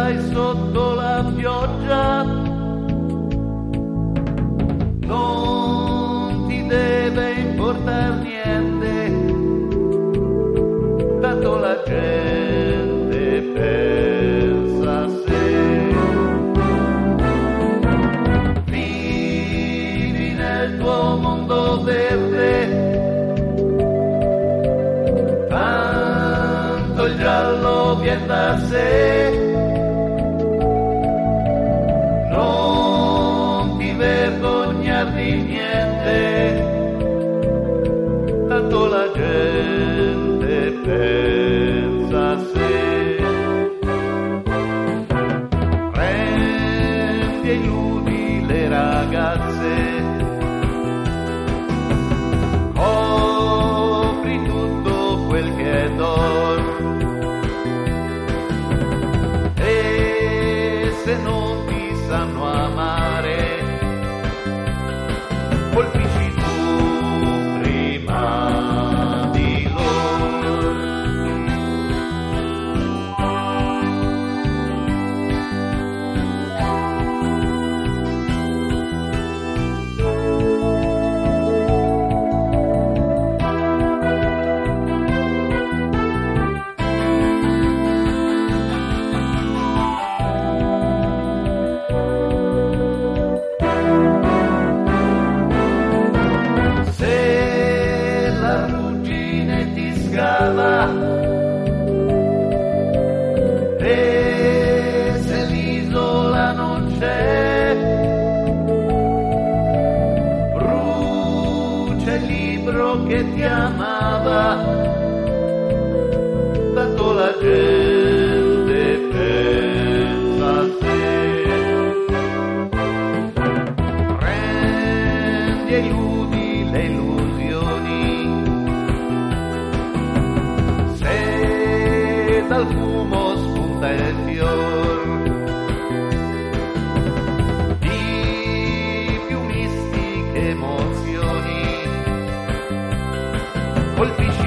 stai sotto la pioggia, non ti deve importar niente, tanto la gente pensa a sé. Vivi nel tuo mondo verde, tanto il giallo viene da sé. Non ti vergognar di niente, tanto la gente pensa a sé. Prendi e illudi le ragazze, copri tutto quel che è d'oro, e se non ti sanno amare, colpisci tu prima di loro. Se la ruggine ti scava e se l'isola non c'è, brucia il libro che ti amava, tanto la gente pensa a sé. Prendi e illudi le illusioni, se dal fumo spunta il fior di più mistiche emozioni, colpisci